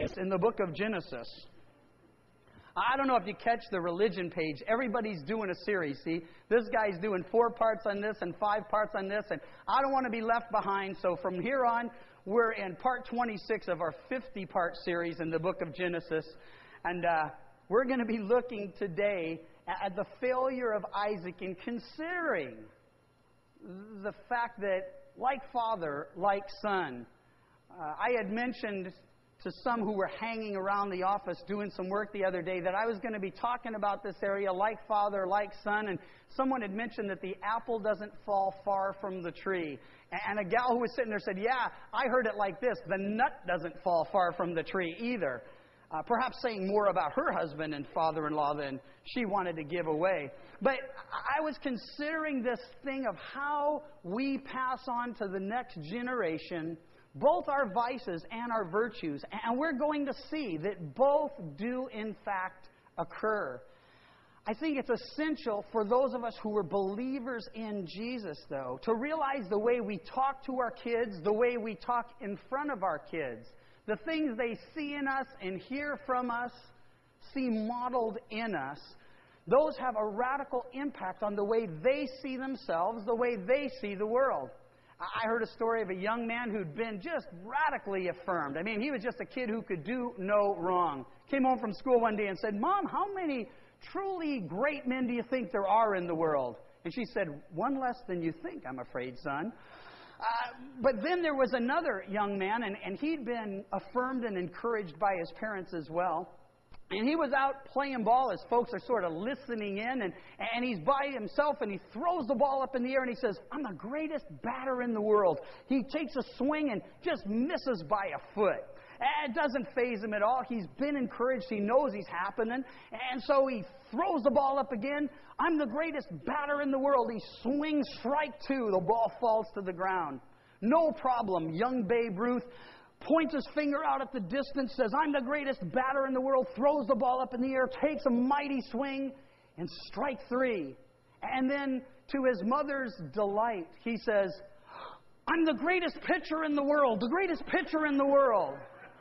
Jesus in the book of Genesis. I don't know if you catch the religion page. Everybody's doing a series, see? This guy's doing 4 parts on this and 5 parts on this, and I don't want to be left behind. So from here on, we're in part 26 of our 50-part series in the book of Genesis. And we're going to be looking today at the failure of Isaac in considering the fact that, like father, like son, I had mentioned to some who were hanging around the office doing some work the other day that I was going to be talking about this area, like father, like son, and someone had mentioned that the apple doesn't fall far from the tree. And a gal who was sitting there said, yeah, I heard it like this, the nut doesn't fall far from the tree either. Perhaps saying more about her husband and father-in-law than she wanted to give away. But I was considering this thing of how we pass on to the next generation both our vices and our virtues. And we're going to see that both do, in fact, occur. I think it's essential for those of us who are believers in Jesus, though, to realize the way we talk to our kids, the way we talk in front of our kids, the things they see in us and hear from us, see modeled in us, those have a radical impact on the way they see themselves, the way they see the world. I heard a story of a young man who'd been just radically affirmed. I mean, he was just a kid who could do no wrong. Came home from school one day and said, Mom, how many truly great men do you think there are in the world? And she said, 1 less than you think, I'm afraid, son. But then there was another young man, and he'd been affirmed and encouraged by his parents as well. And he was out playing ball as folks are sort of listening in, and he's by himself, and he throws the ball up in the air, and he says, I'm the greatest batter in the world. He takes a swing and just misses by a foot. And it doesn't faze him at all. He's been encouraged. He knows he's happening. And so he throws the ball up again. I'm the greatest batter in the world. He swings strike 2. The ball falls to the ground. No problem. Young Babe Ruth points his finger out at the distance, says, I'm the greatest batter in the world, throws the ball up in the air, takes a mighty swing, and strike 3. And then, to his mother's delight, he says, I'm the greatest pitcher in the world, the greatest pitcher in the world.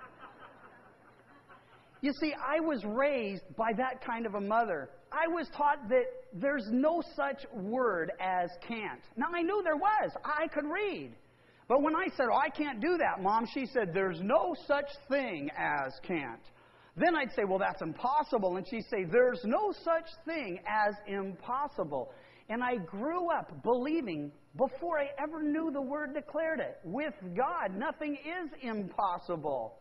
You see, I was raised by that kind of a mother. I was taught that there's no such word as can't. Now, I knew there was. I could read. But when I said, oh, I can't do that, Mom, she said, there's no such thing as can't. Then I'd say, well, that's impossible. And she'd say, there's no such thing as impossible. And I grew up believing, before I ever knew the word declared it, with God, nothing is impossible.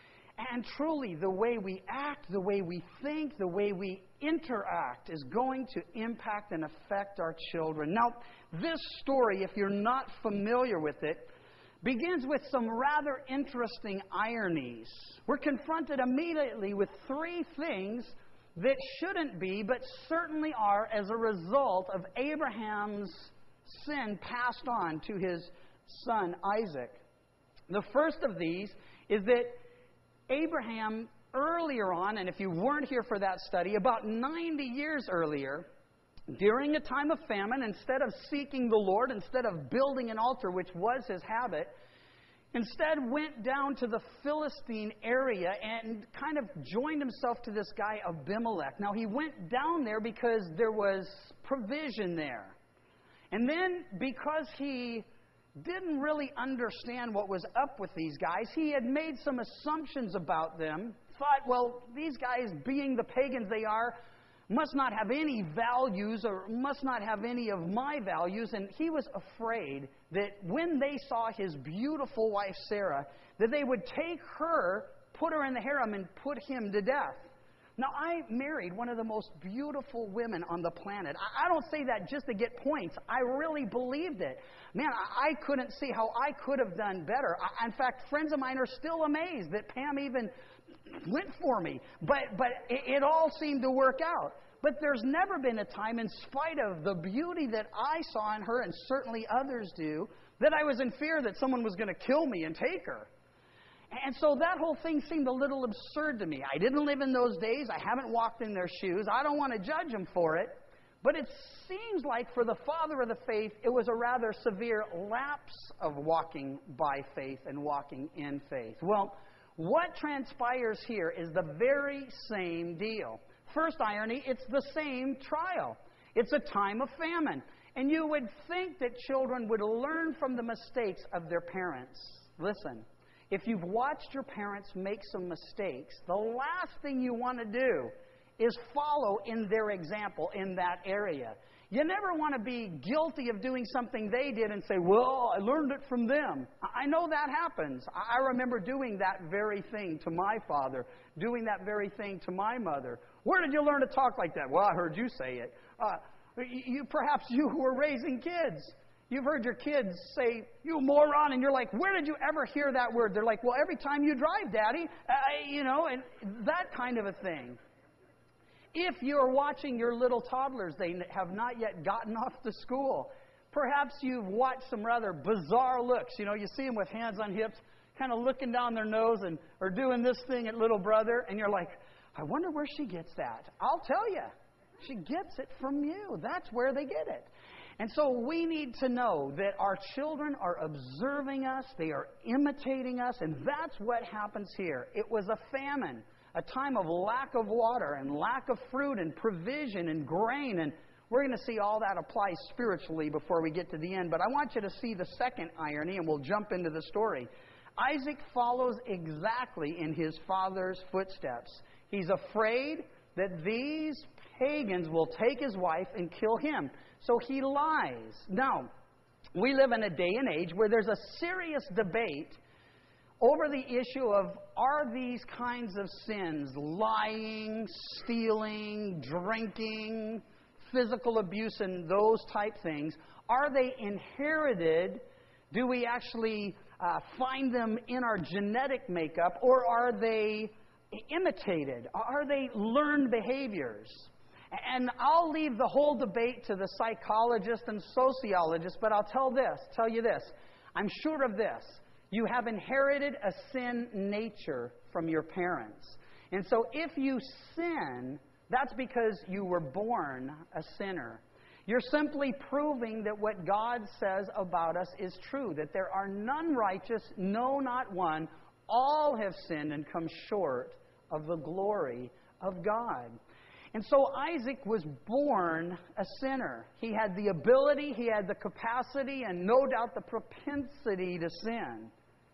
And truly, the way we act, the way we think, the way we interact is going to impact and affect our children. Now, this story, if you're not familiar with it, begins with some rather interesting ironies. We're confronted immediately with 3 things that shouldn't be, but certainly are as a result of Abraham's sin passed on to his son Isaac. The first of these is that Abraham, earlier on, and if you weren't here for that study, about 90 years earlier, during a time of famine, instead of seeking the Lord, instead of building an altar, which was his habit, instead went down to the Philistine area and kind of joined himself to this guy Abimelech. Now, he went down there because there was provision there. And then, because he didn't really understand what was up with these guys, he had made some assumptions about them, thought, well, these guys, being the pagans they are, must not have any values or must not have any of my values. And he was afraid that when they saw his beautiful wife Sarah, that they would take her, put her in the harem, and put him to death. Now, I married one of the most beautiful women on the planet. I don't say that just to get points. I really believed it. Man, I couldn't see how I could have done better. In fact, friends of mine are still amazed that Pam even went for me. But it all seemed to work out. But there's never been a time, in spite of the beauty that I saw in her, and certainly others do, that I was in fear that someone was going to kill me and take her. And so that whole thing seemed a little absurd to me. I didn't live in those days. I haven't walked in their shoes. I don't want to judge them for it. But it seems like for the father of the faith, it was a rather severe lapse of walking by faith and walking in faith. Well, What transpires here is the very same deal. First irony, it's the same trial. It's a time of famine. And you would think that children would learn from the mistakes of their parents. Listen, if you've watched your parents make some mistakes, the last thing you want to do is follow in their example in that area. You never want to be guilty of doing something they did and say, well, I learned it from them. I know that happens. I remember doing that very thing to my father, doing that very thing to my mother. Where did you learn to talk like that? Well, I heard you say it. Perhaps you who are raising kids, you've heard your kids say, you moron, and you're like, where did you ever hear that word? They're like, well, every time you drive, Daddy, and that kind of a thing. If you're watching your little toddlers, they have not yet gotten off to school. Perhaps you've watched some rather bizarre looks. You see them with hands on hips, kind of looking down their nose or doing this thing at little brother, and you're like, I wonder where she gets that. I'll tell you. She gets it from you. That's where they get it. And so we need to know that our children are observing us, they are imitating us, and that's what happens here. It was a famine, a time of lack of water and lack of fruit and provision and grain, and we're going to see all that apply spiritually before we get to the end. But I want you to see the second irony, and we'll jump into the story. Isaac follows exactly in his father's footsteps. He's afraid that these pagans will take his wife and kill him. So he lies. Now, we live in a day and age where there's a serious debate over the issue of, are these kinds of sins, lying, stealing, drinking, physical abuse, and those type things, are they inherited? Do we actually find them in our genetic makeup, or are they imitated? Are they learned behaviors? And I'll leave the whole debate to the psychologists and sociologists, but I'll tell you this. I'm sure of this. You have inherited a sin nature from your parents. And so if you sin, that's because you were born a sinner. You're simply proving that what God says about us is true, that there are none righteous, no, not one. All have sinned and come short of the glory of God. And so Isaac was born a sinner. He had the ability, he had the capacity, and no doubt the propensity to sin.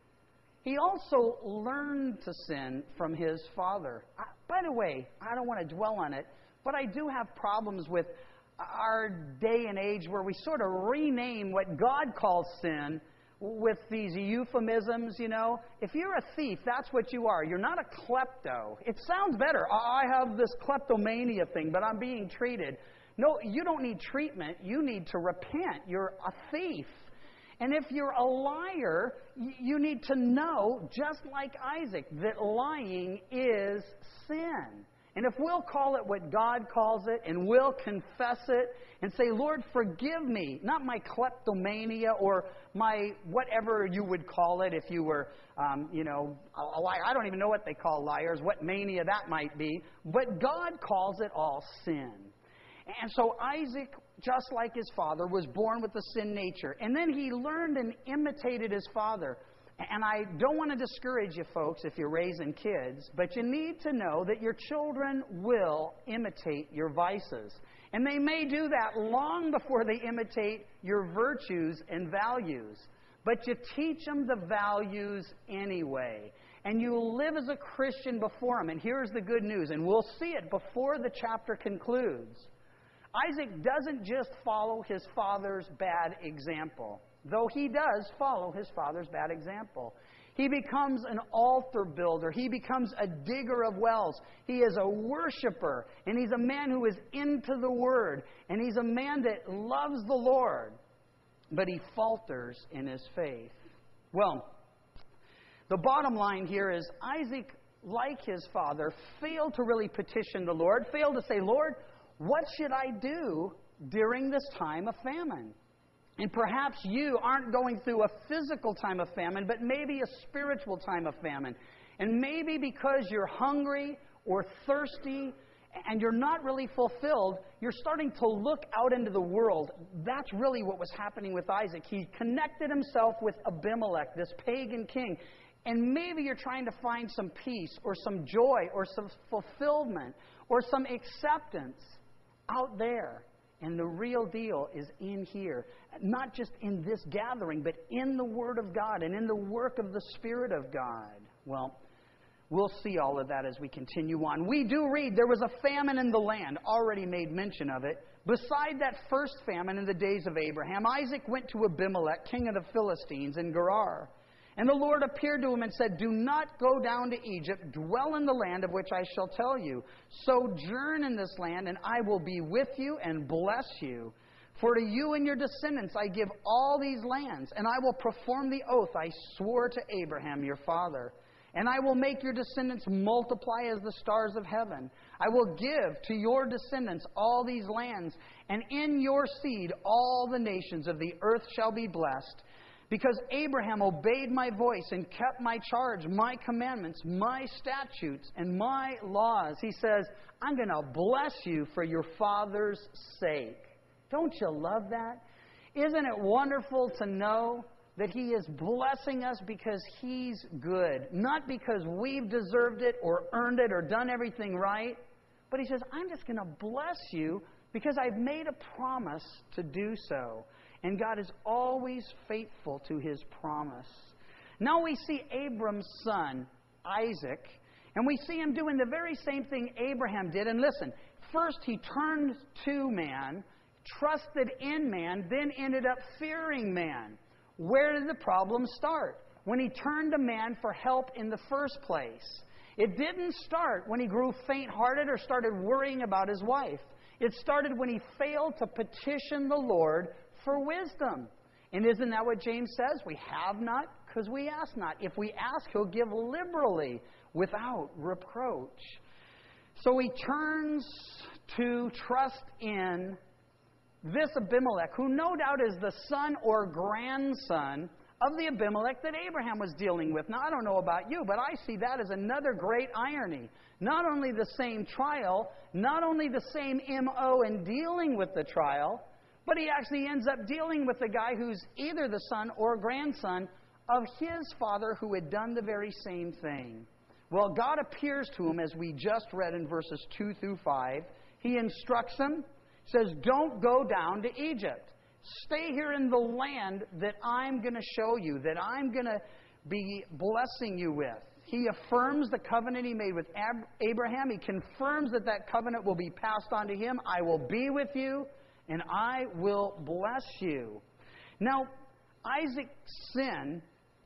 He also learned to sin from his father. By the way, I don't want to dwell on it, but I do have problems with our day and age where we sort of rename what God calls sin with these euphemisms, If you're a thief, that's what you are. You're not a klepto. It sounds better. I have this kleptomania thing, but I'm being treated. No, you don't need treatment. You need to repent. You're a thief. And if you're a liar, you need to know, just like Isaac, that lying is sin. And if we'll call it what God calls it, and we'll confess it, and say, Lord, forgive me, not my kleptomania or my whatever you would call it if you were, a liar. I don't even know what they call liars, what mania that might be. But God calls it all sin. And so Isaac, just like his father, was born with a sin nature. And then he learned and imitated his father. And I don't want to discourage you folks if you're raising kids, but you need to know that your children will imitate your vices. And they may do that long before they imitate your virtues and values. But you teach them the values anyway. And you live as a Christian before them. And here's the good news, and we'll see it before the chapter concludes. Isaac doesn't just follow his father's bad example, though he does follow his father's bad example. He becomes an altar builder. He becomes a digger of wells. He is a worshiper, and he's a man who is into the Word, and he's a man that loves the Lord, but he falters in his faith. Well, the bottom line here is Isaac, like his father, failed to really petition the Lord, failed to say, Lord, what should I do during this time of famine? And perhaps you aren't going through a physical time of famine, but maybe a spiritual time of famine. And maybe because you're hungry or thirsty and you're not really fulfilled, you're starting to look out into the world. That's really what was happening with Isaac. He connected himself with Abimelech, this pagan king. And maybe you're trying to find some peace or some joy or some fulfillment or some acceptance out there. And the real deal is in here. Not just in this gathering, but in the Word of God and in the work of the Spirit of God. Well, we'll see all of that as we continue on. We do read there was a famine in the land. Already made mention of it. Beside that first famine in the days of Abraham, Isaac went to Abimelech, king of the Philistines, in Gerar. And the Lord appeared to him and said, "Do not go down to Egypt. Dwell in the land of which I shall tell you. Sojourn in this land, and I will be with you and bless you. For to you and your descendants I give all these lands, and I will perform the oath I swore to Abraham your father. And I will make your descendants multiply as the stars of heaven. I will give to your descendants all these lands, and in your seed all the nations of the earth shall be blessed. Because Abraham obeyed my voice and kept my charge, my commandments, my statutes, and my laws." He says, "I'm going to bless you for your father's sake." Don't you love that? Isn't it wonderful to know that He is blessing us because He's good? Not because we've deserved it or earned it or done everything right. But He says, "I'm just going to bless you because I've made a promise to do so." And God is always faithful to His promise. Now we see Abram's son, Isaac, and we see him doing the very same thing Abraham did. And listen, first he turned to man, trusted in man, then ended up fearing man. Where did the problem start? When he turned to man for help in the first place. It didn't start when he grew faint-hearted or started worrying about his wife. It started when he failed to petition the Lord for wisdom. And isn't that what James says? We have not because we ask not. If we ask, He'll give liberally without reproach. So he turns to trust in this Abimelech, who no doubt is the son or grandson of the Abimelech that Abraham was dealing with. Now, I don't know about you, but I see that as another great irony. Not only the same trial, not only the same M.O. in dealing with the trial, but he actually ends up dealing with the guy who's either the son or grandson of his father who had done the very same thing. Well, God appears to him, as we just read in verses 2 through 5. He instructs him, says, "Don't go down to Egypt. Stay here in the land that I'm going to show you, that I'm going to be blessing you with." He affirms the covenant He made with Abraham. He confirms that that covenant will be passed on to him. "I will be with you, and I will bless you." Now, Isaac's sin,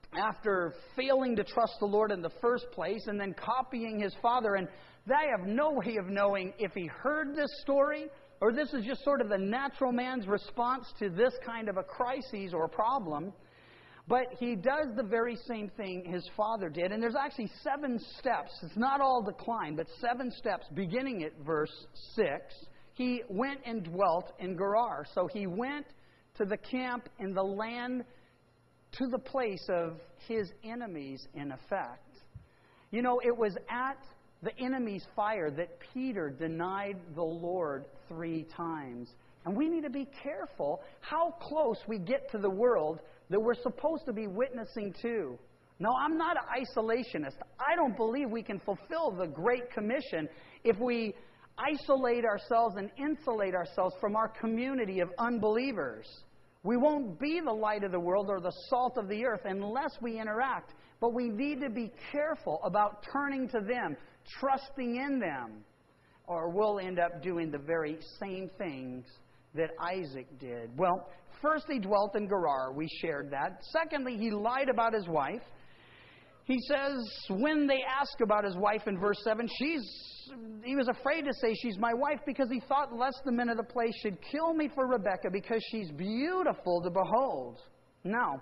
after failing to trust the Lord in the first place and then copying his father, and I have no way of knowing if he heard this story or this is just sort of the natural man's response to this kind of a crisis or problem, but he does the very same thing his father did. And there's actually 7 steps. It's not all decline, but 7 steps beginning at verse 6. He went and dwelt in Gerar. So he went to the camp in the land, to the place of his enemies, in effect. You know, it was at the enemy's fire that Peter denied the Lord 3 times. And we need to be careful how close we get to the world that we're supposed to be witnessing to. No, I'm not an isolationist. I don't believe we can fulfill the Great Commission if we isolate ourselves and insulate ourselves from our community of unbelievers. We won't be the light of the world or the salt of the earth unless we interact. But we need to be careful about turning to them, trusting in them, or we'll end up doing the very same things that Isaac did. Well, first he dwelt in Gerar. We shared that. Secondly, he lied about his wife. He says when they ask about his wife in verse 7, he was afraid to say she's my wife because he thought lest the men of the place should kill me for Rebekah because she's beautiful to behold. Now,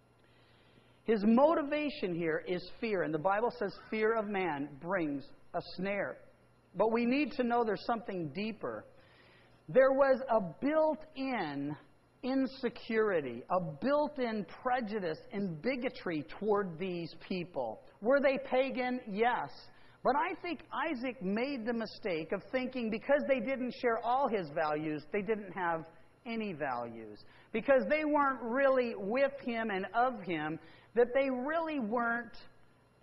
his motivation here is fear. And the Bible says fear of man brings a snare. But we need to know there's something deeper. There was a built-in insecurity, a built-in prejudice and bigotry toward these people. Were they pagan? Yes. But I think Isaac made the mistake of thinking because they didn't share all his values, they didn't have any values. Because they weren't really with him and of him, that they really weren't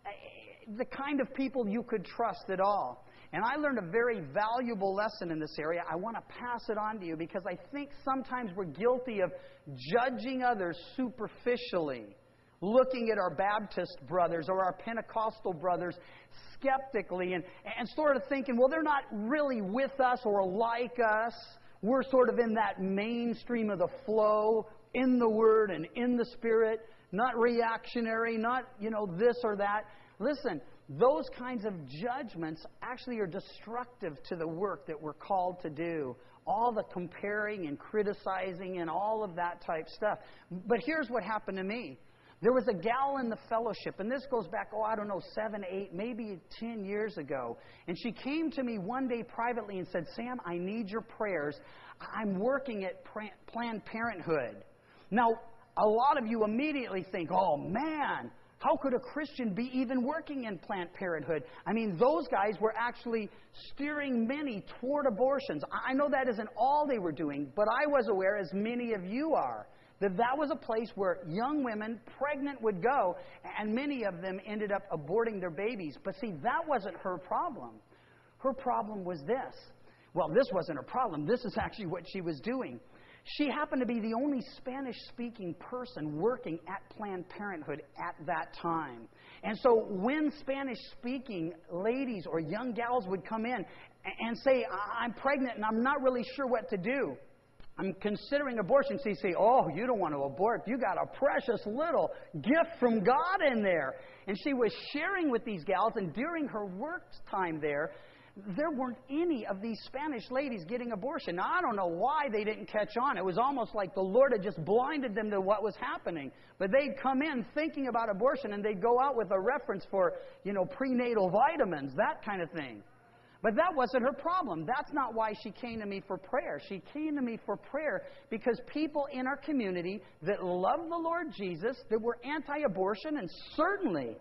the kind of people you could trust at all. And I learned a very valuable lesson in this area. I want to pass it on to you because I think sometimes we're guilty of judging others superficially, looking at our Baptist brothers or our Pentecostal brothers skeptically and sort of thinking, well, they're not really with us or like us. We're sort of in that mainstream of the flow, in the Word and in the Spirit, not reactionary, not, this or that. Listen, those kinds of judgments actually are destructive to the work that we're called to do. All the comparing and criticizing and all of that type stuff. But here's what happened to me. There was a gal in the fellowship, and this goes back, 7, 8, maybe 10 years ago. And she came to me one day privately and said, Sam, I need your prayers. I'm working at Planned Parenthood. Now, a lot of you immediately think, oh man, how could a Christian be even working in Planned Parenthood? I mean, those guys were actually steering many toward abortions. I know that isn't all they were doing, but I was aware, as many of you are, that was a place where young women, pregnant, would go, and many of them ended up aborting their babies. But see, that wasn't her problem. Her problem was this. Well, this wasn't her problem. This is actually what she was doing. She happened to be the only Spanish-speaking person working at Planned Parenthood at that time. And so when Spanish-speaking ladies or young gals would come in and say, I'm pregnant and I'm not really sure what to do, I'm considering abortion, so you say, oh, you don't want to abort. You got a precious little gift from God in there. And she was sharing with these gals, and during her work time there weren't any of these Spanish ladies getting abortion. Now, I don't know why they didn't catch on. It was almost like the Lord had just blinded them to what was happening. But they'd come in thinking about abortion, and they'd go out with a reference for, prenatal vitamins, that kind of thing. But that wasn't her problem. That's not why she came to me for prayer. She came to me for prayer because people in our community that love the Lord Jesus, that were anti-abortion, and certainly,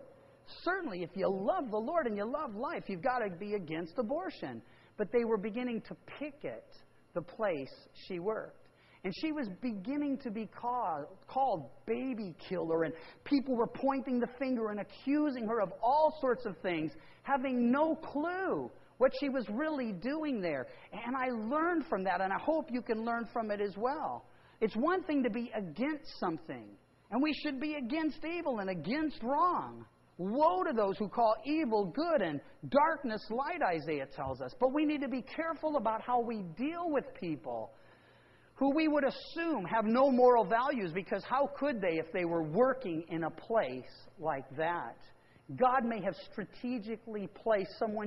if you love the Lord and you love life, you've got to be against abortion. But they were beginning to picket the place she worked. And she was beginning to be called baby killer, and people were pointing the finger and accusing her of all sorts of things, having no clue what she was really doing there. And I learned from that, and I hope you can learn from it as well. It's one thing to be against something, and we should be against evil and against wrong. Woe to those who call evil good and darkness light, Isaiah tells us. But we need to be careful about how we deal with people who we would assume have no moral values, because how could they if they were working in a place like that? God may have strategically placed someone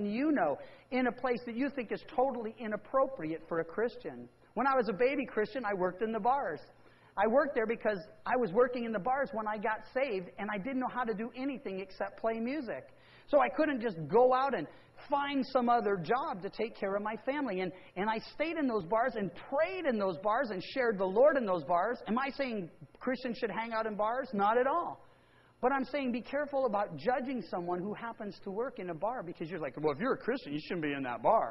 in a place that you think is totally inappropriate for a Christian. When I was a baby Christian, I worked in the bars. I worked there because I was working in the bars when I got saved, and I didn't know how to do anything except play music. So I couldn't just go out and find some other job to take care of my family. And I stayed in those bars and prayed in those bars and shared the Lord in those bars. Am I saying Christians should hang out in bars? Not at all. But I'm saying be careful about judging someone who happens to work in a bar, because you're like, well, if you're a Christian, you shouldn't be in that bar.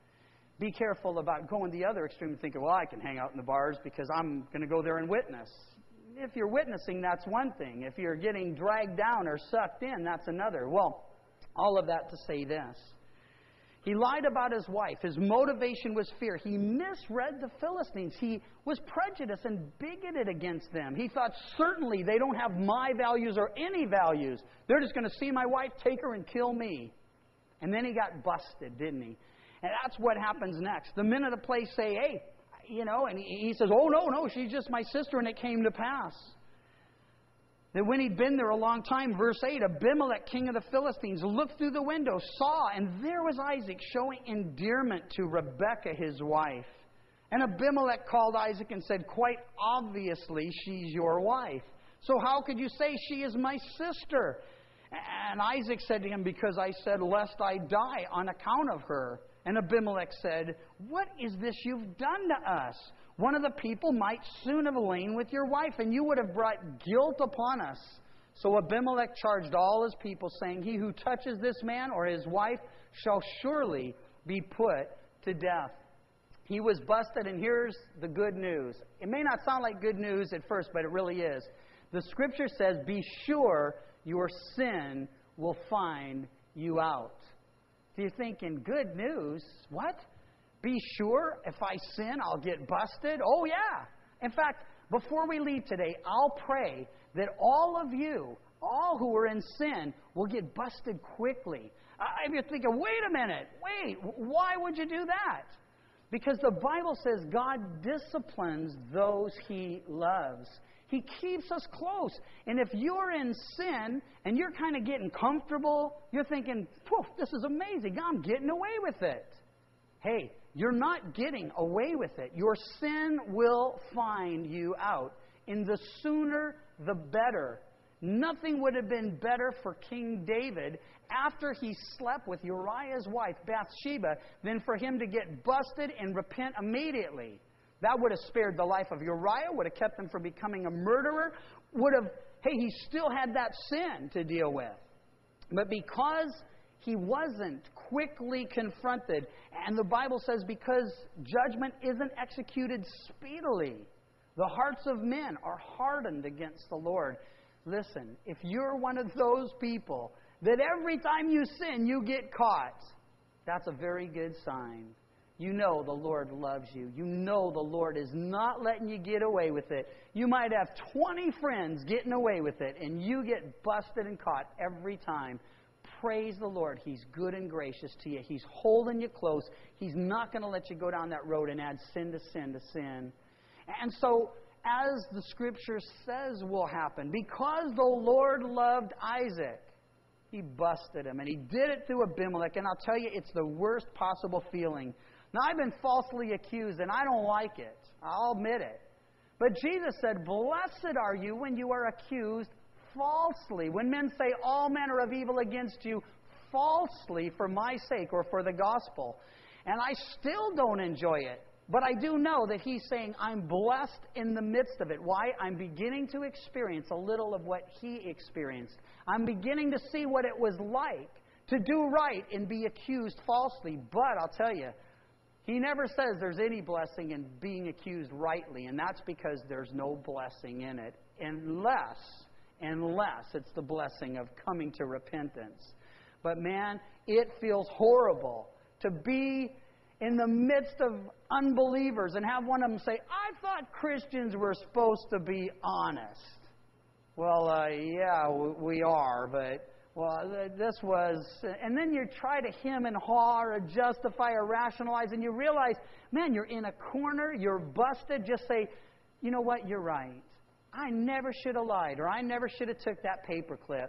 Be careful about going the other extreme and thinking, well, I can hang out in the bars because I'm going to go there and witness. If you're witnessing, that's one thing. If you're getting dragged down or sucked in, that's another. Well, all of that to say this. He lied about his wife. His motivation was fear. He misread the Philistines. He was prejudiced and bigoted against them. He thought, certainly they don't have my values or any values. They're just going to see my wife, take her, and kill me. And then he got busted, didn't he? And that's what happens next. The men of the place say, hey, and he says, oh, no, she's just my sister, and it came to pass. That when he'd been there a long time, verse 8, Abimelech, king of the Philistines, looked through the window, saw, and there was Isaac showing endearment to Rebekah, his wife. And Abimelech called Isaac and said, quite obviously, she's your wife. So how could you say she is my sister? And Isaac said to him, because I said, lest I die on account of her. And Abimelech said, what is this you've done to us? One of the people might soon have lain with your wife, and you would have brought guilt upon us. So Abimelech charged all his people, saying, he who touches this man or his wife shall surely be put to death. He was busted, and here's the good news. It may not sound like good news at first, but it really is. The Scripture says, be sure your sin will find you out. So you're thinking, good news? What? Be sure if I sin, I'll get busted? Oh, yeah. In fact, before we leave today, I'll pray that all of you, all who are in sin, will get busted quickly. If you're thinking, wait a minute, why would you do that? Because the Bible says God disciplines those He loves. He keeps us close. And if you're in sin and you're kind of getting comfortable, you're thinking, this is amazing. I'm getting away with it. Hey, you're not getting away with it. Your sin will find you out. And the sooner, the better. Nothing would have been better for King David after he slept with Uriah's wife, Bathsheba, than for him to get busted and repent immediately. That would have spared the life of Uriah, would have kept him from becoming a murderer, he still had that sin to deal with. But because he wasn't quickly confronted, and the Bible says because judgment isn't executed speedily, the hearts of men are hardened against the Lord. Listen, if you're one of those people that every time you sin you get caught, that's a very good sign. You know the Lord loves you. You know the Lord is not letting you get away with it. You might have 20 friends getting away with it, and you get busted and caught every time. Praise the Lord. He's good and gracious to you. He's holding you close. He's not going to let you go down that road and add sin to sin to sin. And so, as the Scripture says will happen, because the Lord loved Isaac, He busted him. And He did it through Abimelech. And I'll tell you, it's the worst possible feeling. Now, I've been falsely accused, and I don't like it. I'll admit it. But Jesus said, blessed are you when you are accused falsely. When men say all manner of evil against you falsely for my sake or for the gospel. And I still don't enjoy it. But I do know that He's saying I'm blessed in the midst of it. Why? I'm beginning to experience a little of what He experienced. I'm beginning to see what it was like to do right and be accused falsely. But I'll tell you, He never says there's any blessing in being accused rightly. And that's because there's no blessing in it. Unless it's the blessing of coming to repentance. But man, it feels horrible to be in the midst of unbelievers and have one of them say, I thought Christians were supposed to be honest. Well, yeah, we are, but, this was... And then you try to hem and haw or justify or rationalize, and you realize, man, you're in a corner, you're busted. Just say, you know what, you're right. I never should have lied, or I never should have took that paperclip.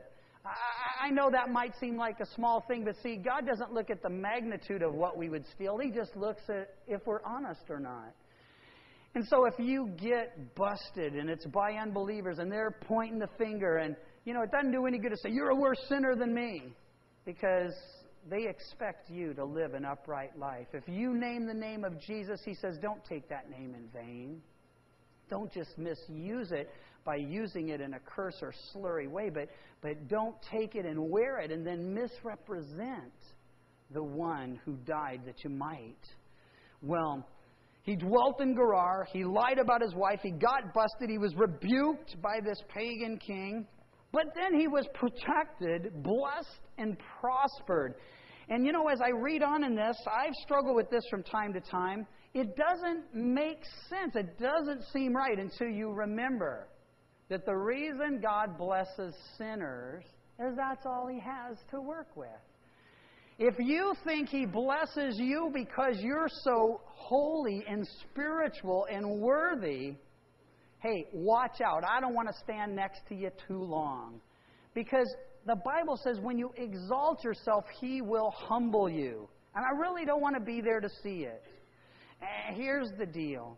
I know that might seem like a small thing, but see, God doesn't look at the magnitude of what we would steal. He just looks at if we're honest or not. And so if you get busted and it's by unbelievers and they're pointing the finger and, it doesn't do any good to say, you're a worse sinner than me, because they expect you to live an upright life. If you name the name of Jesus, He says, don't take that name in vain. Don't just misuse it by using it in a curse or slurry way, but don't take it and wear it and then misrepresent the one who died that you might. Well, he dwelt in Gerar. He lied about his wife. He got busted. He was rebuked by this pagan king. But then he was protected, blessed, and prospered. And as I read on in this, I've struggled with this from time to time. It doesn't make sense. It doesn't seem right until you remember that the reason God blesses sinners is that's all He has to work with. If you think He blesses you because you're so holy and spiritual and worthy, hey, watch out. I don't want to stand next to you too long. Because the Bible says when you exalt yourself, He will humble you. And I really don't want to be there to see it. Here's the deal.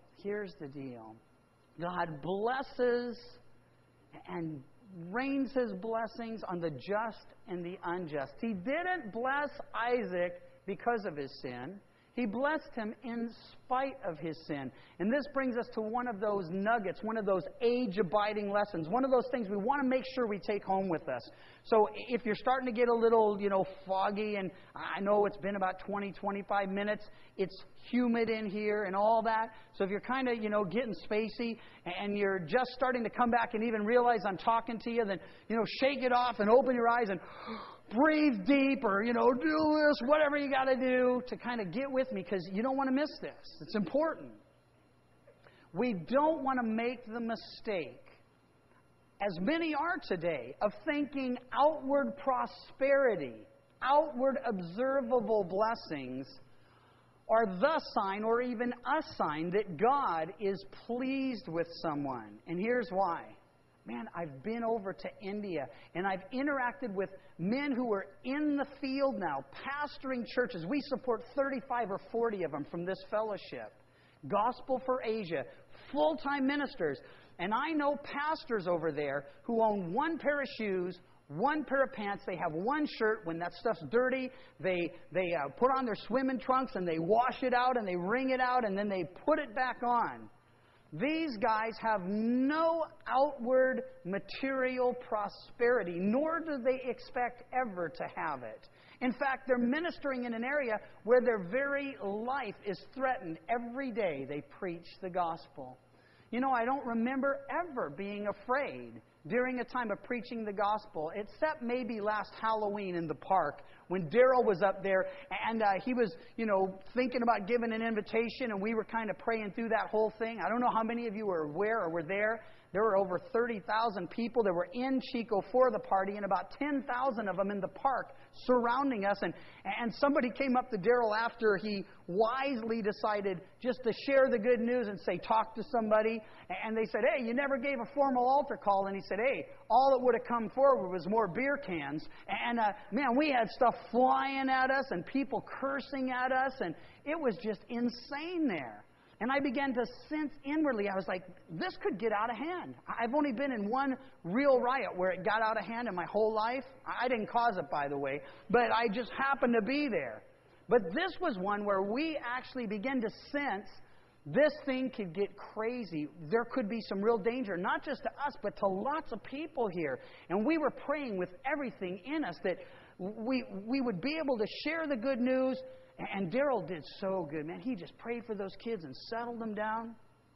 God blesses and rains His blessings on the just and the unjust. He didn't bless Isaac because of his sin. He blessed him in spite of his sin. And this brings us to one of those nuggets, one of those age-abiding lessons, one of those things we want to make sure we take home with us. So if you're starting to get a little, foggy, and I know it's been about 20, 25 minutes, it's humid in here and all that. So if you're kind of, getting spacey and you're just starting to come back and even realize I'm talking to you, then, shake it off and open your eyes and breathe deep or, do this, whatever you got to do to kind of get with me because you don't want to miss this. It's important. We don't want to make the mistake, as many are today, of thinking outward prosperity, outward observable blessings are the sign or even a sign that God is pleased with someone. And here's why. Man, I've been over to India and I've interacted with men who are in the field now, pastoring churches. We support 35 or 40 of them from this fellowship. Gospel for Asia, full-time ministers. And I know pastors over there who own one pair of shoes, one pair of pants. They have one shirt. When that stuff's dirty, they put on their swimming trunks and they wash it out and they wring it out and then they put it back on. These guys have no outward material prosperity, nor do they expect ever to have it. In fact, they're ministering in an area where their very life is threatened. Every day they preach the gospel. I don't remember ever being afraid during a time of preaching the gospel, except maybe last Halloween in the park when Daryl was up there and he was, thinking about giving an invitation and we were kind of praying through that whole thing. I don't know how many of you were aware or were there. There were over 30,000 people that were in Chico for the party and about 10,000 of them in the park surrounding us. And somebody came up to Daryl after he wisely decided just to share the good news and say, talk to somebody. And they said, hey, you never gave a formal altar call. And he said, hey, all that would have come forward was more beer cans. And man, we had stuff flying at us and people cursing at us. And it was just insane there. And I began to sense inwardly, I was like, this could get out of hand. I've only been in one real riot where it got out of hand in my whole life. I didn't cause it, by the way, but I just happened to be there. But this was one where we actually began to sense this thing could get crazy. There could be some real danger, not just to us, but to lots of people here. And we were praying with everything in us that we would be able to share the good news. And Daryl did so good, man. He just prayed for those kids and settled them down.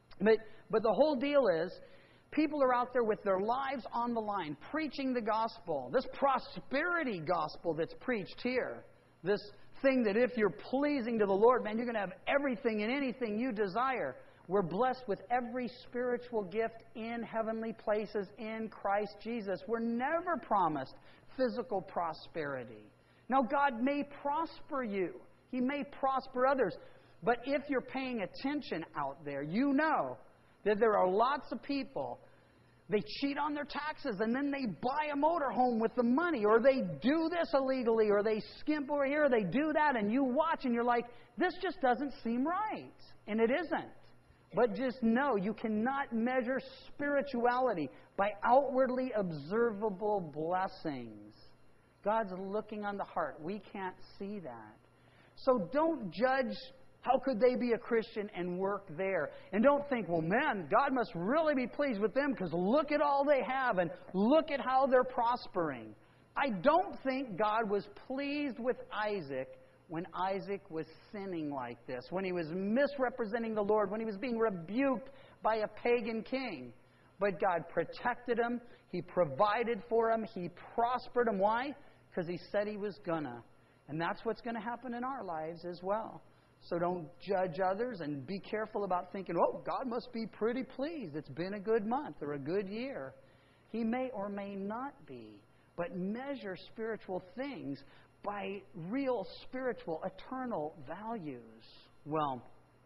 But the whole deal is, people are out there with their lives on the line, preaching the gospel. This prosperity gospel that's preached here. This thing that if you're pleasing to the Lord, man, you're going to have everything and anything you desire. We're blessed with every spiritual gift in heavenly places in Christ Jesus. We're never promised physical prosperity. Now, God may prosper you. He may prosper others. But if you're paying attention out there, you know that there are lots of people, they cheat on their taxes and then they buy a motorhome with the money, or they do this illegally, or they skimp over here, or they do that, and you watch and you're like, this just doesn't seem right. And it isn't. But just know you cannot measure spirituality by outwardly observable blessings. God's looking on the heart. We can't see that. So don't judge how could they be a Christian and work there. And don't think, well, man, God must really be pleased with them because look at all they have and look at how they're prospering. I don't think God was pleased with Isaac when Isaac was sinning like this, when he was misrepresenting the Lord, when he was being rebuked by a pagan king. But God protected him. He provided for him. He prospered him. Why? Because He said He was gonna. And that's what's going to happen in our lives as well. So don't judge others and be careful about thinking, oh, God must be pretty pleased. It's been a good month or a good year. He may or may not be. But measure spiritual things by real spiritual, eternal values. Well,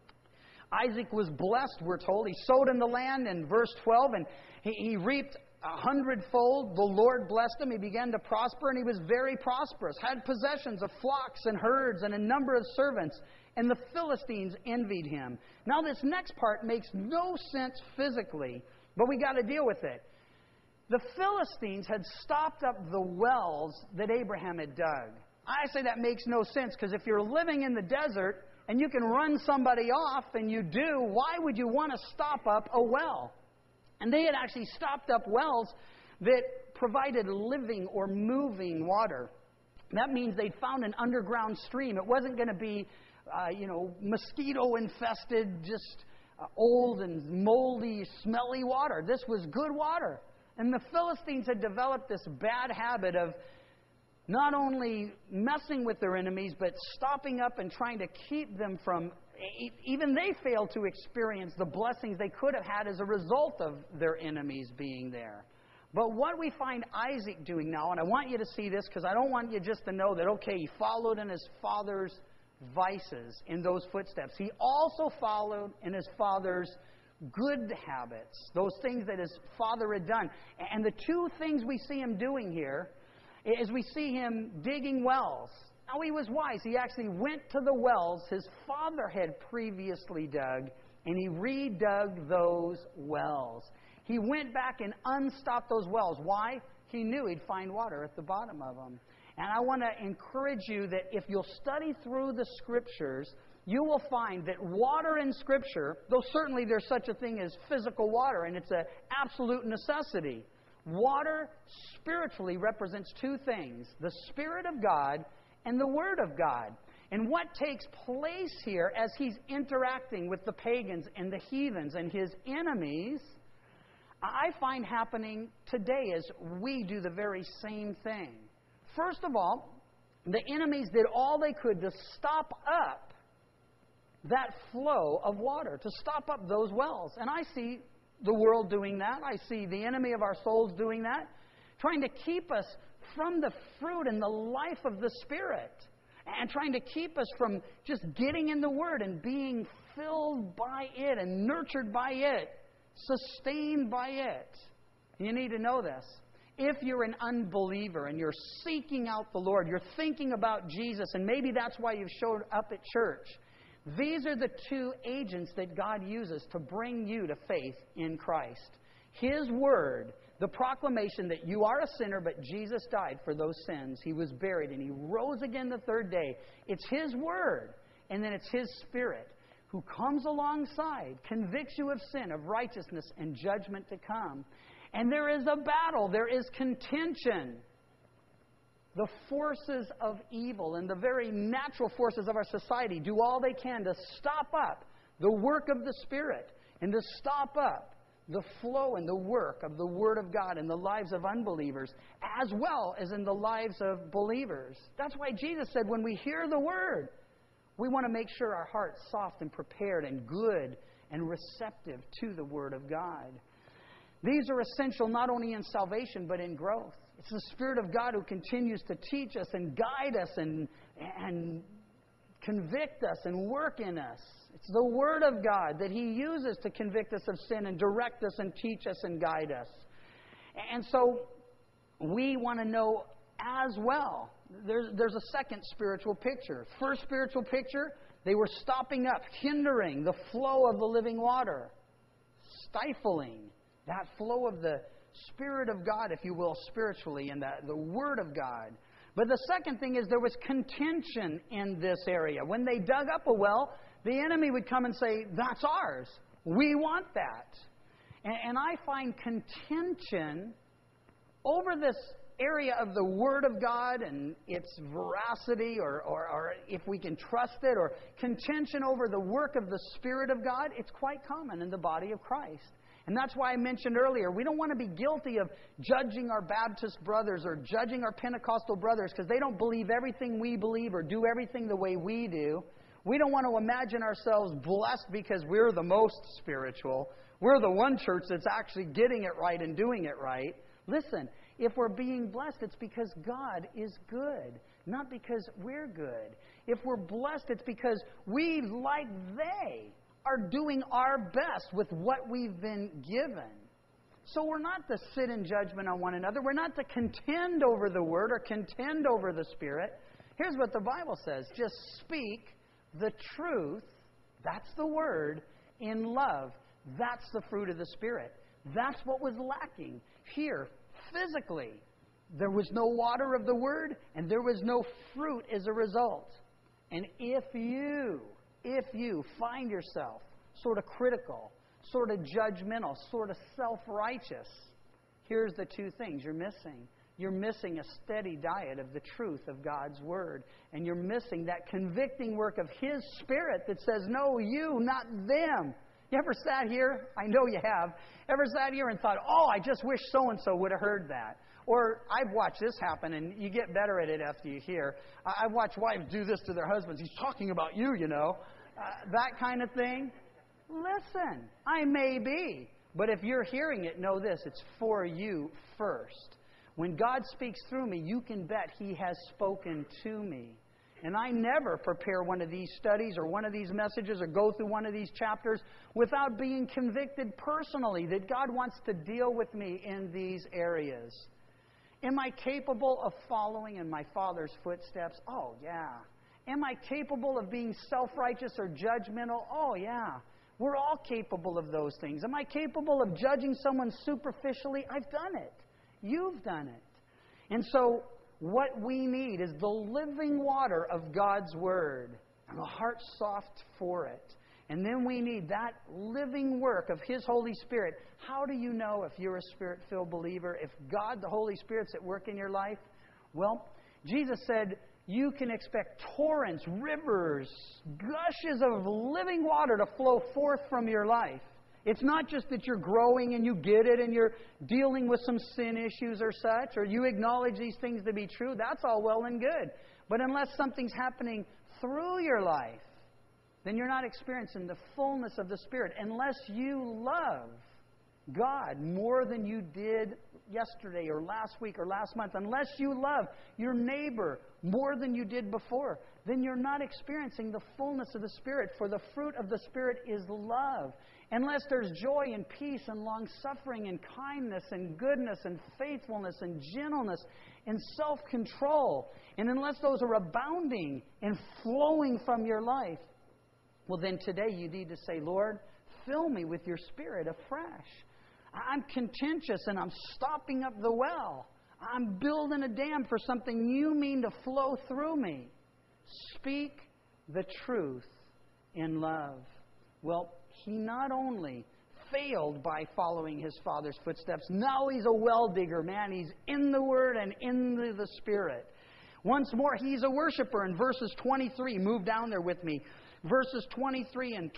Isaac was blessed, we're told. He sowed in the land in verse 12, and he reaped 100-fold. The Lord blessed him. He began to prosper, and he was very prosperous. Had possessions of flocks and herds and a number of servants. And the Philistines envied him. Now this next part makes no sense physically, but we got to deal with it. The Philistines had stopped up the wells that Abraham had dug. I say that makes no sense, because if you're living in the desert and you can run somebody off, and you do, why would you want to stop up a well? And they had actually stopped up wells that provided living or moving water. That means they'd found an underground stream. It wasn't going to be, mosquito-infested, just old and moldy, smelly water. This was good water. And the Philistines had developed this bad habit of not only messing with their enemies, but stopping up and trying to keep them from, even they failed to experience the blessings they could have had as a result of their enemies being there. But what we find Isaac doing now, and I want you to see this because I don't want you just to know that, okay, he followed in his father's vices, in those footsteps. He also followed in his father's good habits, those things that his father had done. And the two things we see him doing here is we see him digging wells. Now, he was wise. He actually went to the wells his father had previously dug, and he redug those wells. He went back and unstopped those wells. Why? He knew he'd find water at the bottom of them. And I want to encourage you that if you'll study through the Scriptures, you will find that water in Scripture, though certainly there's such a thing as physical water, and it's an absolute necessity, water spiritually represents two things: the Spirit of God and the Word of God. And what takes place here as he's interacting with the pagans and the heathens and his enemies, I find happening today as we do the very same thing. First of all, the enemies did all they could to stop up that flow of water, to stop up those wells. And I see the world doing that. I see the enemy of our souls doing that, trying to keep us from the fruit and the life of the Spirit, and trying to keep us from just getting in the Word and being filled by it and nurtured by it, sustained by it. You need to know this. If you're an unbeliever and you're seeking out the Lord, you're thinking about Jesus, and maybe that's why you've showed up at church, these are the two agents that God uses to bring you to faith in Christ. His Word, the proclamation that you are a sinner, but Jesus died for those sins. He was buried and He rose again the third day. It's His Word, and then it's His Spirit who comes alongside, convicts you of sin, of righteousness, and judgment to come. And there is a battle. There is contention. The forces of evil and the very natural forces of our society do all they can to stop up the work of the Spirit and to stop up the flow and the work of the Word of God in the lives of unbelievers as well as in the lives of believers. That's why Jesus said when we hear the Word, we want to make sure our heart's soft and prepared and good and receptive to the Word of God. These are essential not only in salvation but in growth. It's the Spirit of God who continues to teach us and guide us and convict us and work in us. It's the Word of God that He uses to convict us of sin and direct us and teach us and guide us. And so we want to know as well. There's a second spiritual picture. First spiritual picture, they were stopping up, hindering the flow of the living water, stifling that flow of the Spirit of God, if you will, spiritually, and the Word of God. But the second thing is there was contention in this area. When they dug up a well, the enemy would come and say, that's ours. We want that. And I find contention over this area of the Word of God and its veracity, or if we can trust it, or contention over the work of the Spirit of God, it's quite common in the body of Christ. And that's why I mentioned earlier, we don't want to be guilty of judging our Baptist brothers or judging our Pentecostal brothers because they don't believe everything we believe or do everything the way we do. We don't want to imagine ourselves blessed because we're the most spiritual. We're the one church that's actually getting it right and doing it right. Listen, if we're being blessed, it's because God is good, not because we're good. If we're blessed, it's because we, like they, are doing our best with what we've been given. So we're not to sit in judgment on one another. We're not to contend over the Word or contend over the Spirit. Here's what the Bible says. Just speak the truth, that's the Word, in love. That's the fruit of the Spirit. That's what was lacking here physically. There was no water of the Word, and there was no fruit as a result. And if you find yourself sort of critical, sort of judgmental, sort of self-righteous, here's the two things you're missing. You're missing a steady diet of the truth of God's Word. And you're missing that convicting work of His Spirit that says, no, you, not them. You ever sat here? I know you have. Ever sat here and thought, oh, I just wish so-and-so would have heard that. Or I've watched this happen, and you get better at it after you hear. I've watched wives do this to their husbands. He's talking about you, you know. That kind of thing. Listen, I may be. But if you're hearing it, know this. It's for you first. When God speaks through me, you can bet He has spoken to me. And I never prepare one of these studies or one of these messages or go through one of these chapters without being convicted personally that God wants to deal with me in these areas. Am I capable of following in my Father's footsteps? Oh, yeah. Am I capable of being self-righteous or judgmental? Oh, yeah. We're all capable of those things. Am I capable of judging someone superficially? I've done it. You've done it. And so what we need is the living water of God's Word and a heart soft for it. And then we need that living work of His Holy Spirit. How do you know if you're a Spirit-filled believer? If God, the Holy Spirit's at work in your life? Well, Jesus said you can expect torrents, rivers, gushes of living water to flow forth from your life. It's not just that you're growing and you get it and you're dealing with some sin issues or such, or you acknowledge these things to be true. That's all well and good. But unless something's happening through your life, then you're not experiencing the fullness of the Spirit. Unless you love God more than you did yesterday or last week or last month, unless you love your neighbor more than you did before, then you're not experiencing the fullness of the Spirit. For the fruit of the Spirit is love. Unless there's joy and peace and long-suffering and kindness and goodness and faithfulness and gentleness and self-control, and unless those are abounding and flowing from your life, well, then today you need to say, Lord, fill me with your Spirit afresh. I'm contentious and I'm stopping up the well. I'm building a dam for something you mean to flow through me. Speak the truth in love. Well, he not only failed by following his Father's footsteps, now he's a well digger, man. He's in the Word and in the Spirit. Once more, he's a worshiper. In verses 23, move down there with me. Verses 23 and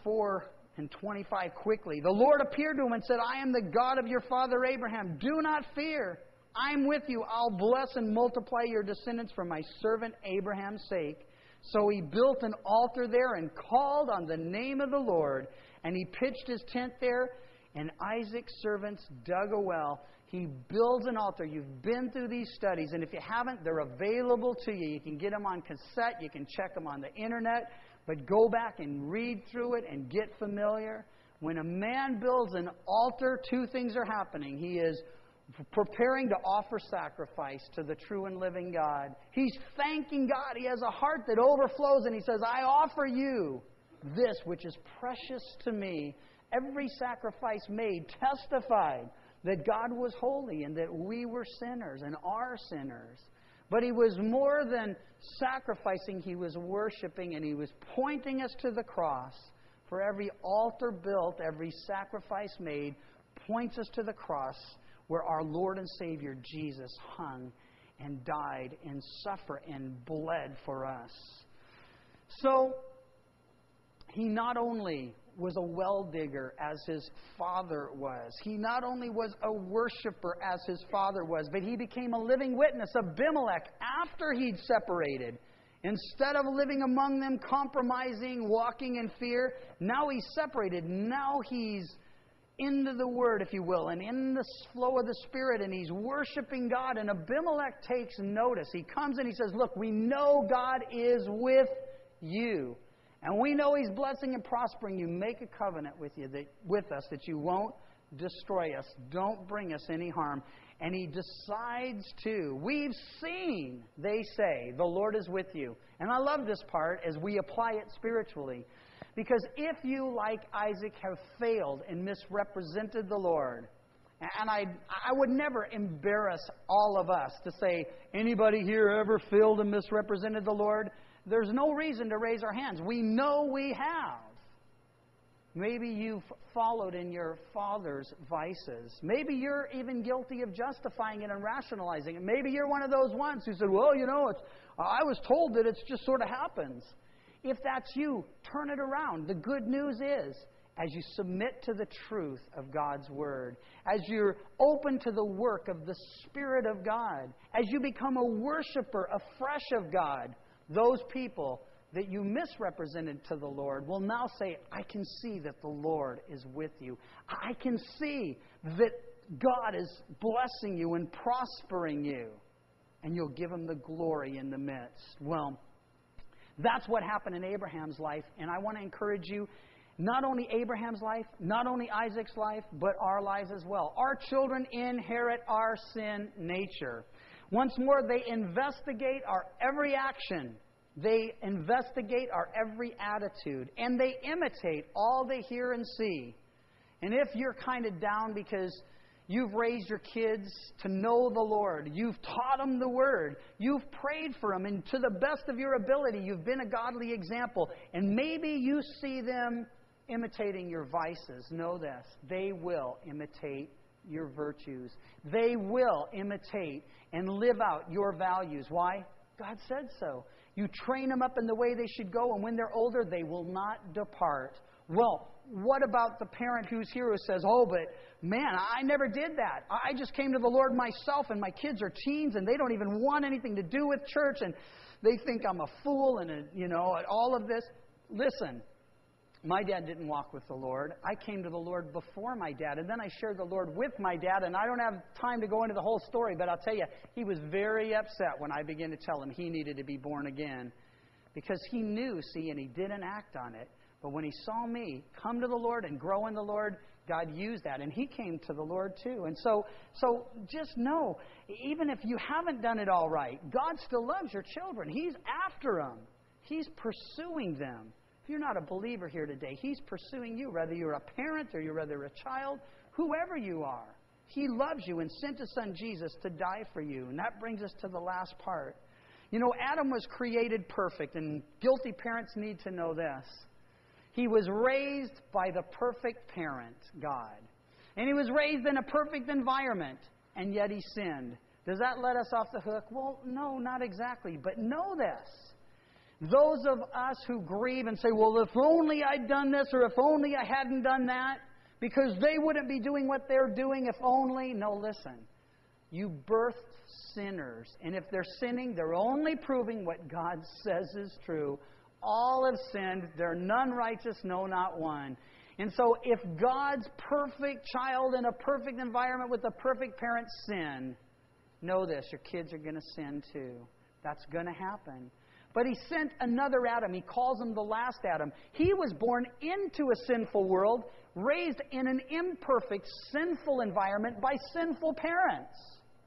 24 and 25 quickly. The Lord appeared to him and said, I am the God of your father Abraham. Do not fear. I'm with you. I'll bless and multiply your descendants for my servant Abraham's sake. So he built an altar there and called on the name of the Lord. And he pitched his tent there. And Isaac's servants dug a well. He builds an altar. You've been through these studies. And if you haven't, they're available to you. You can get them on cassette. You can check them on the internet. But go back and read through it and get familiar. When a man builds an altar, two things are happening. He is preparing to offer sacrifice to the true and living God. He's thanking God. He has a heart that overflows, and he says, I offer you this which is precious to me. Every sacrifice made testified that God was holy and that we were sinners and are sinners. But he was more than sacrificing. He was worshiping, and he was pointing us to the cross. For every altar built, every sacrifice made points us to the cross where our Lord and Savior Jesus hung and died and suffered and bled for us. So, he not only was a well digger as his father was. He not only was a worshiper as his father was, but he became a living witness. Abimelech, after he'd separated, instead of living among them, compromising, walking in fear, now he's separated. Now he's into the Word, if you will, and in the flow of the Spirit, and he's worshiping God. And Abimelech takes notice. He comes and he says, look, we know God is with you. And we know He's blessing and prospering you. Make a covenant with us that you won't destroy us. Don't bring us any harm. And he decides to. We've seen, they say, the Lord is with you. And I love this part as we apply it spiritually. Because if you, like Isaac, have failed and misrepresented the Lord, and I would never embarrass all of us to say, anybody here ever failed and misrepresented the Lord? There's no reason to raise our hands. We know we have. Maybe you've followed in your father's vices. Maybe you're even guilty of justifying it and rationalizing it. Maybe you're one of those ones who said, well, I was told that it just sort of happens. If that's you, turn it around. The good news is, as you submit to the truth of God's Word, as you're open to the work of the Spirit of God, as you become a worshiper afresh of God, those people that you misrepresented to the Lord will now say, I can see that the Lord is with you. I can see that God is blessing you and prospering you. And you'll give Him the glory in the midst. Well, that's what happened in Abraham's life. And I want to encourage you, not only Abraham's life, not only Isaac's life, but our lives as well. Our children inherit our sin nature. Once more, they investigate our every action. They investigate our every attitude. And they imitate all they hear and see. And if you're kind of down because you've raised your kids to know the Lord, you've taught them the Word, you've prayed for them, and to the best of your ability, you've been a godly example, and maybe you see them imitating your vices, know this: they will imitate your virtues. They will imitate and live out your values. Why? God said so. You train them up in the way they should go, and when they're older, they will not depart. Well, what about the parent who's here who says, oh, but man, I never did that. I just came to the Lord myself, and my kids are teens, and they don't even want anything to do with church, and they think I'm a fool and, all of this. Listen, my dad didn't walk with the Lord. I came to the Lord before my dad, and then I shared the Lord with my dad, and I don't have time to go into the whole story, but I'll tell you, he was very upset when I began to tell him he needed to be born again, because he knew, and he didn't act on it. But when he saw me come to the Lord and grow in the Lord, God used that, and he came to the Lord too. And so just know, even if you haven't done it all right, God still loves your children. He's after them. He's pursuing them. If you're not a believer here today, He's pursuing you, whether you're a parent or you're whether a child, whoever you are. He loves you and sent His Son Jesus to die for you. And that brings us to the last part. Adam was created perfect, and guilty parents need to know this. He was raised by the perfect parent, God. And he was raised in a perfect environment, and yet he sinned. Does that let us off the hook? Well, no, not exactly. But know this. Those of us who grieve and say, well, if only I'd done this, or if only I hadn't done that, because they wouldn't be doing what they're doing if only. No, listen. You birthed sinners. And if they're sinning, they're only proving what God says is true. All have sinned. There are none righteous, no, not one. And so if God's perfect child in a perfect environment with a perfect parent sin, know this, your kids are going to sin too. That's going to happen. But He sent another Adam. He calls him the last Adam. He was born into a sinful world, raised in an imperfect, sinful environment by sinful parents.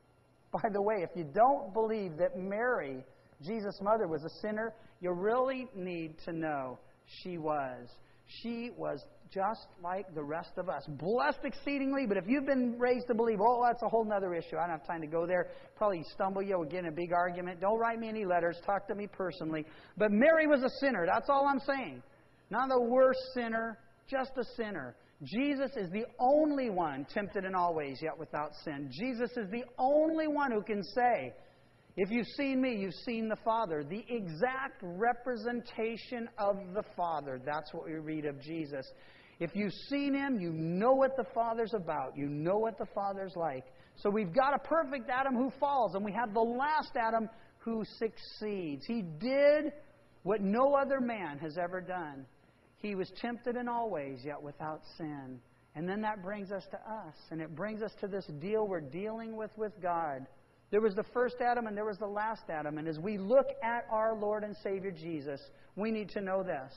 By the way, if you don't believe that Mary, Jesus' mother, was a sinner, you really need to know she was. She was just like the rest of us. Blessed exceedingly, but if you've been raised to believe, oh, that's a whole other issue. I don't have time to go there. Probably stumble you, get in a big argument. Don't write me any letters. Talk to me personally. But Mary was a sinner. That's all I'm saying. Not the worst sinner, just a sinner. Jesus is the only one tempted in all ways, yet without sin. Jesus is the only one who can say, if you've seen me, you've seen the Father. The exact representation of the Father. That's what we read of Jesus. If you've seen Him, you know what the Father's about. You know what the Father's like. So we've got a perfect Adam who falls, and we have the last Adam who succeeds. He did what no other man has ever done. He was tempted in all ways, yet without sin. And then that brings us to us, and it brings us to this deal we're dealing with God. There was the first Adam and there was the last Adam. And as we look at our Lord and Savior Jesus, we need to know this.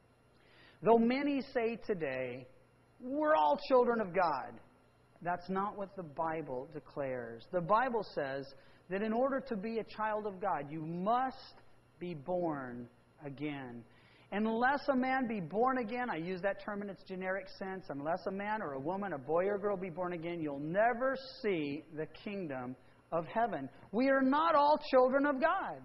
Though many say today, we're all children of God, that's not what the Bible declares. The Bible says that in order to be a child of God, you must be born again. Unless a man be born again, I use that term in its generic sense, unless a man or a woman, a boy or a girl be born again, you'll never see the kingdom of heaven. We are not all children of God.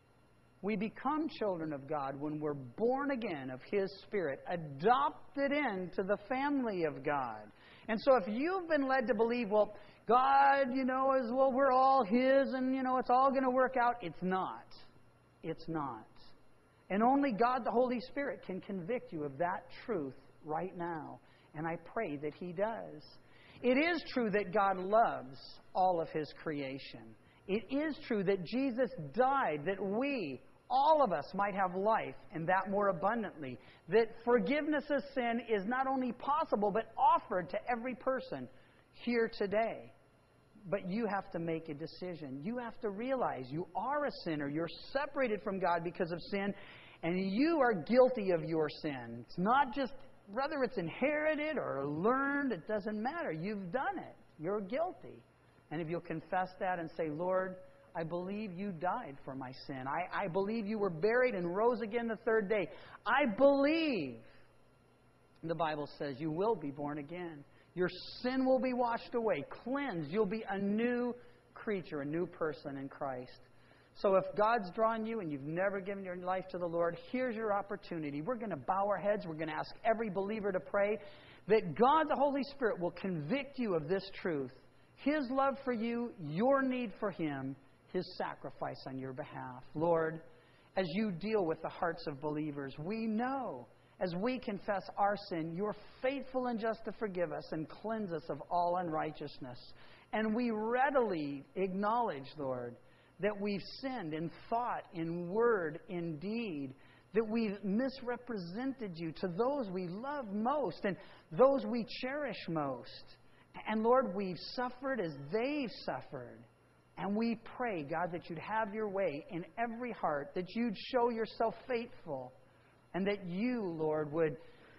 We become children of God when we're born again of His Spirit, adopted into the family of God. And so if you've been led to believe, well, God, we're all His and, it's all going to work out, it's not. It's not. And only God, the Holy Spirit, can convict you of that truth right now. And I pray that He does. It is true that God loves all of His creation. It is true that Jesus died that we, all of us, might have life, and that more abundantly. That forgiveness of sin is not only possible, but offered to every person here today. But you have to make a decision. You have to realize you are a sinner. You're separated from God because of sin, and you are guilty of your sin. It's not just whether it's inherited or learned, it doesn't matter. You've done it. You're guilty. And if you'll confess that and say, Lord, I believe you died for my sin. I believe you were buried and rose again the third day. I believe, the Bible says, you will be born again. Your sin will be washed away, cleansed. You'll be a new creature, a new person in Christ. So if God's drawn you and you've never given your life to the Lord, here's your opportunity. We're going to bow our heads. We're going to ask every believer to pray that God, the Holy Spirit, will convict you of this truth. His love for you, your need for Him, His sacrifice on your behalf. Lord, as you deal with the hearts of believers, we know as we confess our sin, you're faithful and just to forgive us and cleanse us of all unrighteousness. And we readily acknowledge, Lord, that we've sinned in thought, in word, in deed, that we've misrepresented you to those we love most and those we cherish most. And Lord, we've suffered as they've suffered. And we pray, God, that you'd have your way in every heart, that you'd show yourself faithful, and that you, Lord, would,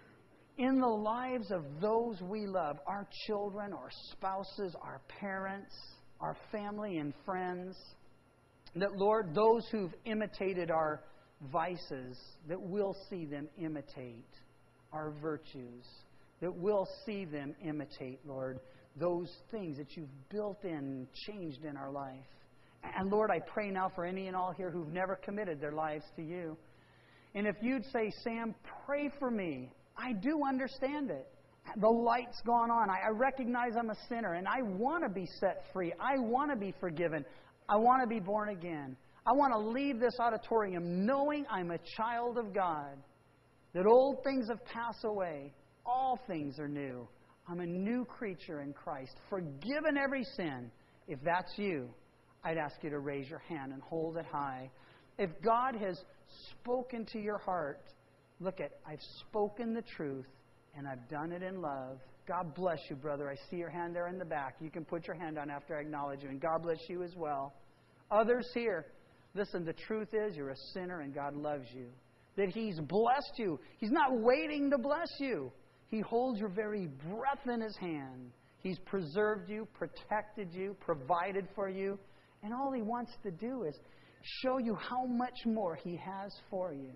in the lives of those we love, our children, our spouses, our parents, our family and friends, that, Lord, those who've imitated our vices, that we'll see them imitate our virtues, that we'll see them imitate, Lord, those things that you've built in, changed in our life. And Lord, I pray now for any and all here who've never committed their lives to you. And if you'd say, Sam, pray for me. I do understand it. The light's gone on. I recognize I'm a sinner, and I want to be set free. I want to be forgiven. I want to be born again. I want to leave this auditorium knowing I'm a child of God, that old things have passed away. All things are new. I'm a new creature in Christ, forgiven every sin. If that's you, I'd ask you to raise your hand and hold it high. If God has spoken to your heart, look at, I've spoken the truth, and I've done it in love. God bless you, brother. I see your hand there in the back. You can put your hand on after I acknowledge you, and God bless you as well. Others here, listen, the truth is you're a sinner and God loves you. That He's blessed you. He's not waiting to bless you. He holds your very breath in His hand. He's preserved you, protected you, provided for you. And all He wants to do is show you how much more He has for you.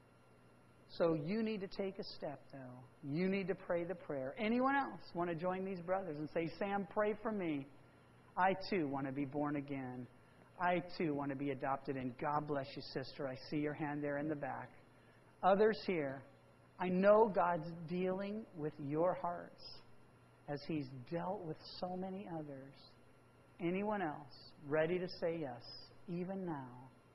So you need to take a step, though. You need to pray the prayer. Anyone else want to join these brothers and say, Sam, pray for me. I, too, want to be born again. I, too, want to be adopted. And God bless you, sister. I see your hand there in the back. Others here, I know God's dealing with your hearts as He's dealt with so many others. Anyone else ready to say yes, even now?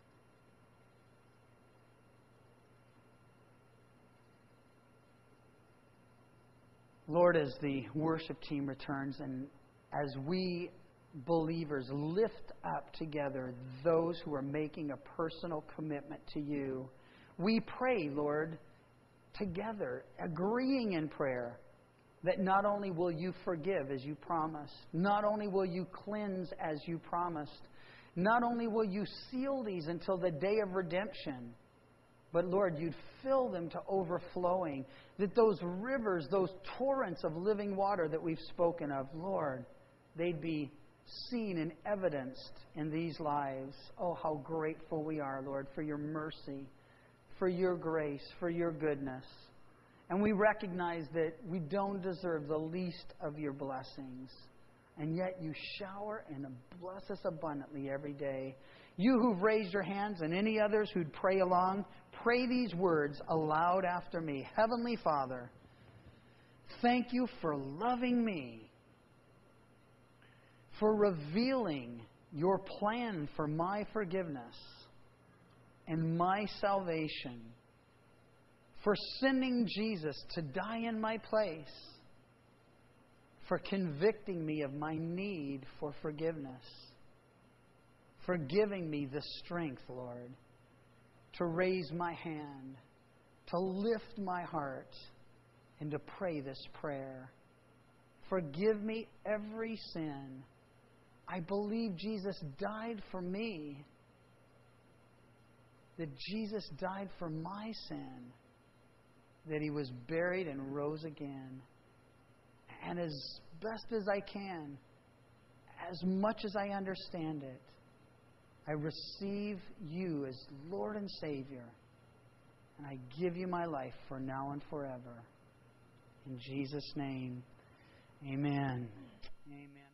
Lord, as the worship team returns and as we believers lift up together those who are making a personal commitment to you, we pray, Lord, together, agreeing in prayer, that not only will you forgive as you promised, not only will you cleanse as you promised, not only will you seal these until the day of redemption, but Lord, you'd fill them to overflowing, that those rivers, those torrents of living water that we've spoken of, Lord, they'd be seen and evidenced in these lives. Oh, how grateful we are, Lord, for your mercy, for your grace, for your goodness. And we recognize that we don't deserve the least of your blessings. And yet you shower and bless us abundantly every day. You who've raised your hands and any others who'd pray along, pray these words aloud after me. Heavenly Father, thank you for loving me, for revealing your plan for my forgiveness and my salvation, for sending Jesus to die in my place, for convicting me of my need for forgiveness, for giving me the strength, Lord, to raise my hand, to lift my heart, and to pray this prayer. Forgive me every sin. I believe Jesus died for me, that Jesus died for my sin, that He was buried and rose again. And as best as I can, as much as I understand it, I receive You as Lord and Savior. And I give You my life for now and forever. In Jesus' name, amen. Amen.